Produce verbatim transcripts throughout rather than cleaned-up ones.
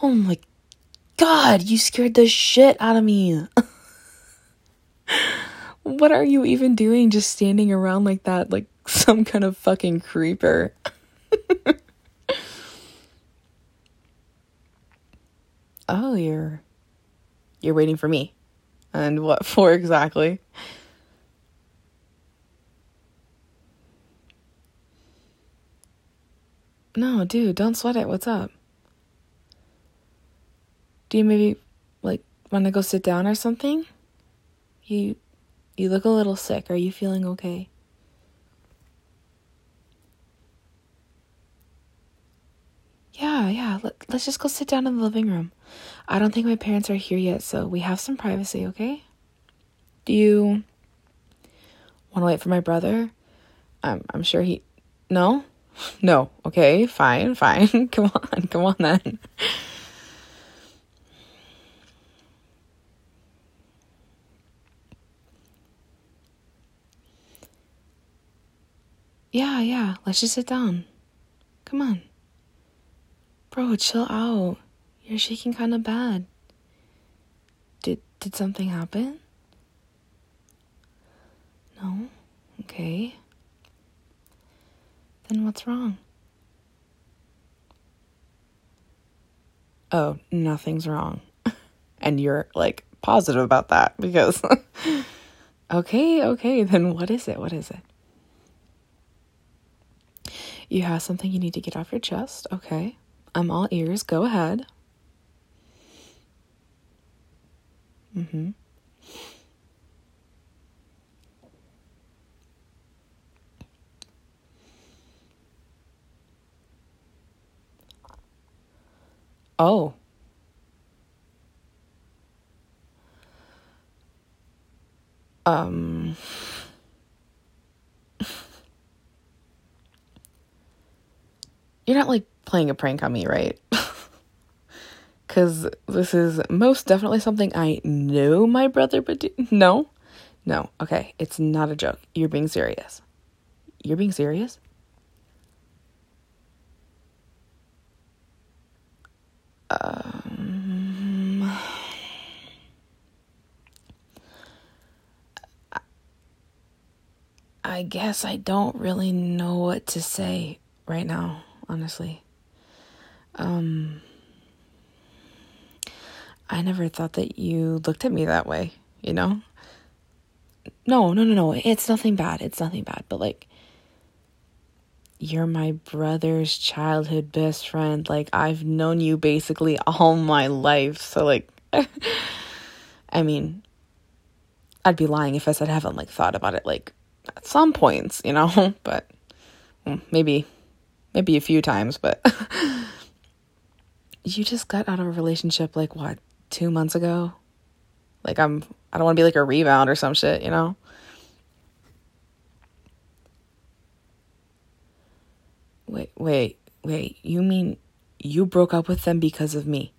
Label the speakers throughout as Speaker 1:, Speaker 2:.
Speaker 1: Oh my God, you scared the shit out of me. What are you even doing just standing around like that, like some kind of fucking creeper? Oh, you're you're waiting for me. And what for exactly? No, dude, don't sweat it. What's up? Do you maybe, like, want to go sit down or something? You you look a little sick. Are you feeling okay? Yeah, yeah. Let, let's just go sit down in the living room. I don't think my parents are here yet, so we have some privacy, okay? Do you want to wait for my brother? I'm I'm sure he... No? No. Okay, fine, fine. Come on, come on then. Yeah, yeah. Let's just sit down. Come on. Bro, chill out. You're shaking kind of bad. Did did something happen? No? Okay. Then what's wrong? Oh, nothing's wrong. And you're, like, positive about that because... Okay, okay, then what is it? What is it? You have something you need to get off your chest. Okay. I'm all ears. Go ahead. Mm-hmm. Oh. Um... You're not, like, playing a prank on me, right? Because this is most definitely something I know my brother would do. No? No. Okay. It's not a joke. You're being serious. You're being serious? Um... I guess I don't really know what to say right now, honestly. Um... I never thought that you looked at me that way, you know? No, no, no, no. It's nothing bad. It's nothing bad. But, like, you're my brother's childhood best friend. Like, I've known you basically all my life. So, like, I mean, I'd be lying if I said I haven't, like, thought about it, like, at some points, you know? But maybe, maybe a few times. But you just got out of a relationship, like, what? Two months ago? Like, I'm, I don't want to be like a rebound or some shit, you know? Wait, wait, wait. You mean you broke up with them because of me?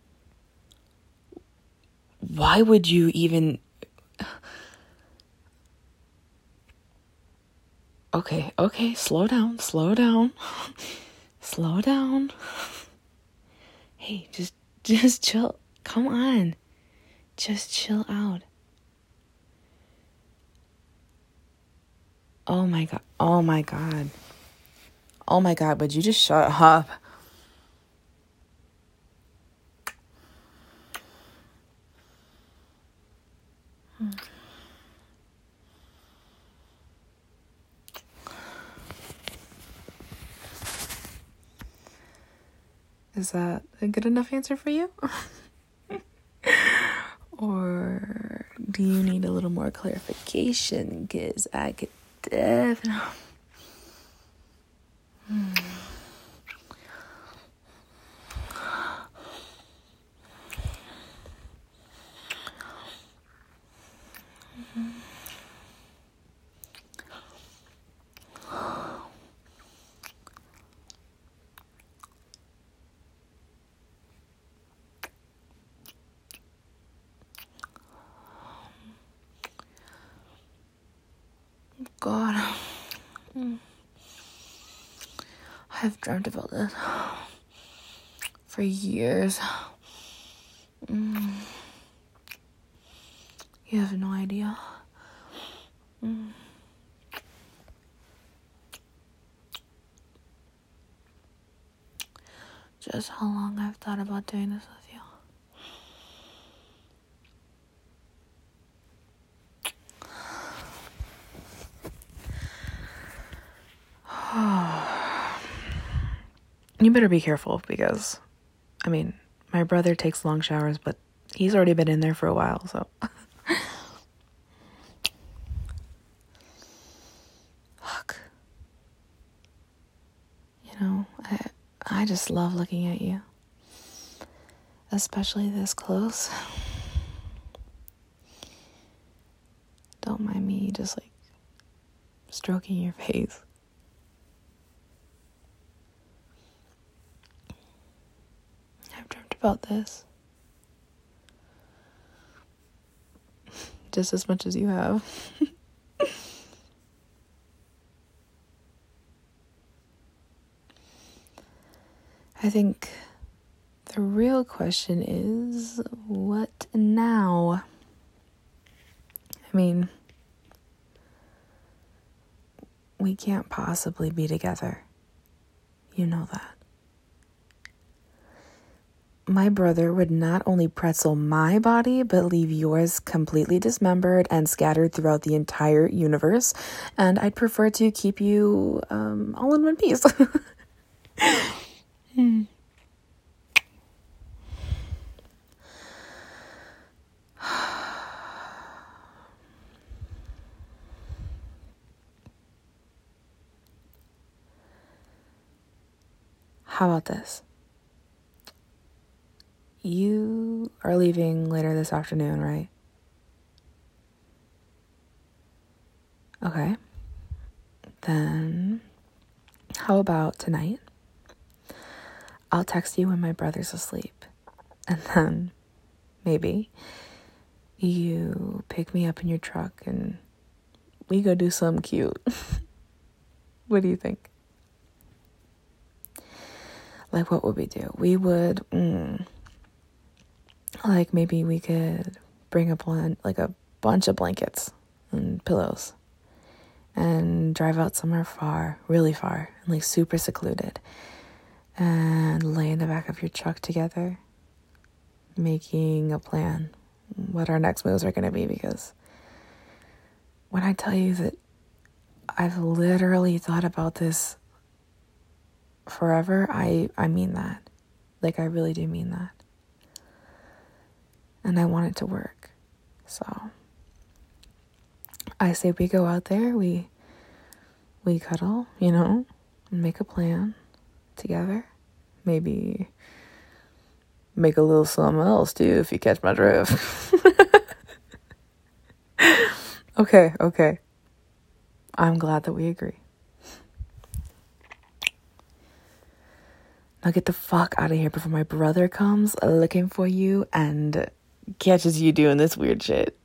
Speaker 1: Why would you even... Okay, okay, slow down, slow down. Slow down. Hey, just, just chill. Come on. Just chill out. Oh my God. Oh my God. Oh my God, would you just shut up? Hmm. Is that a good enough answer for you? Or do you need a little more clarification? Because I could definitely... Hmm. God. I've dreamt about this for years. Mm. You have no idea. Mm. Just how long I've thought about doing this with you. You better be careful because, I mean, my brother takes long showers, but he's already been in there for a while, so. Fuck. You know, I I just love looking at you. Especially this close. Don't mind me just like stroking your face. I've dreamt about this just as much as you have. I think the real question is, what now? I mean, we can't possibly be together. You know that. My brother would not only pretzel my body, but leave yours completely dismembered and scattered throughout the entire universe. And I'd prefer to keep you um, all in one piece. hmm. How about this? You are leaving later this afternoon, right? Okay. Then, how about tonight? I'll text you when my brother's asleep. And then, maybe, you pick me up in your truck and we go do something cute. What do you think? Like, what would we do? We would, mm, like, maybe we could bring a blan- like a bunch of blankets and pillows and drive out somewhere far, really far, and like super secluded, and lay in the back of your truck together, making a plan what our next moves are going to be. Because when I tell you that I've literally thought about this forever, I, I mean that. Like, I really do mean that. And I want it to work. So I say we go out there, we we cuddle, you know, and make a plan together. Maybe make a little something else too, if you catch my drift. Okay, okay. I'm glad that we agree. Now get the fuck out of here before my brother comes looking for you and catches you doing this weird shit.